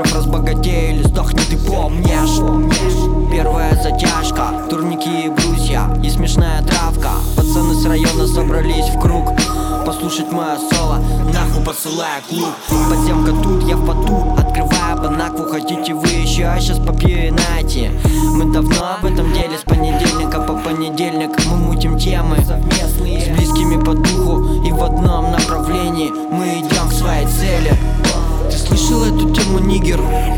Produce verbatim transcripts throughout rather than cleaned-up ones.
выиграв, разбогатей или сдохни, ты помнишь. Первая затяжка, турники и брусья и смешная травка. Пацаны с района собрались в круг послушать мое соло, нахуй посылая клуб. Подземка тут, я в поту, открываю банакву. Хотите вы еще, а сейчас попью и нате. Мы давно об этом деле, с понедельника по понедельник мы мутим темы совместные, с близкими по духу и в одном направлении мы идем к своей цели. Ты слышал эту тему, нигер?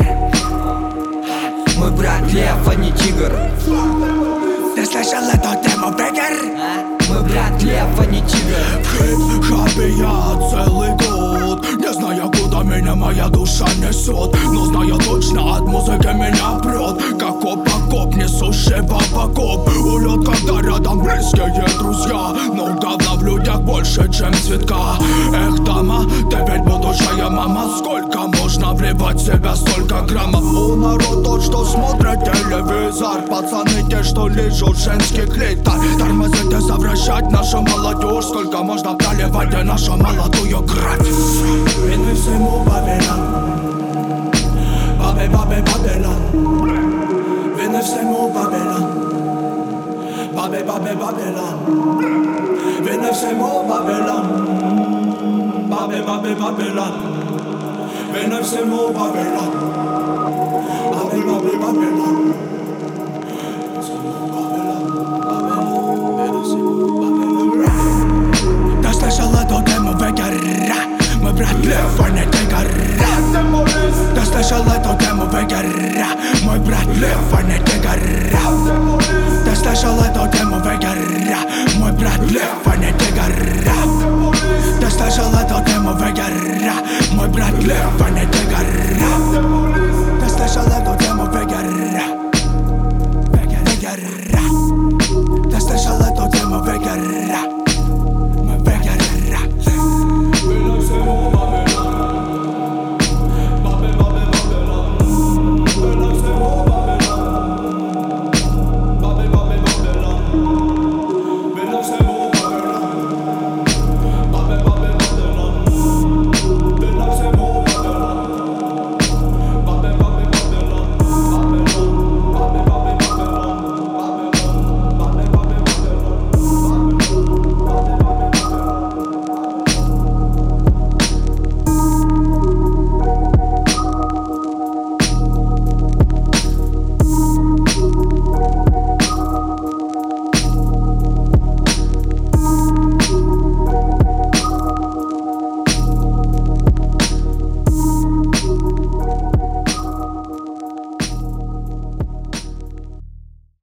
Мой брат лев, а не тигр. Ты слышал эту тему, бегер? А? Мой брат лев, а не тигр. В хип-хопе я целый год, не знаю, куда меня моя душа несет, но знаю точно, от музыки меня прет. Как коп-окоп, несущего в окоп. Улет, когда рядом близкие друзья, но давно в людях больше, чем цветка. Эх, дама, ты ведь будущая мама. Сколько можно вливать в себя столько граммов? У народ тот, что смотрит телевизор, пацаны те, что лежат женский клитор. Тормозите, совращать нашу молодежь. Сколько можно проливать в нашу молодую кровь? Вины всему Вавилон, Бабе, бабе, Вавилон. Вины всему Вавилон, Бабе, бабе, Вавилон. Вины всему Вавилон, Бабе, бабе, Вавилон. Вины всему Вавилон, Бабе, бабе, Вавилон. Ты слышал эту тему, бегер? Мой брат лев, а не тигр. Ты слышал эту тему, бегер? Мой брат лев, а не тигр. Ты слышал эту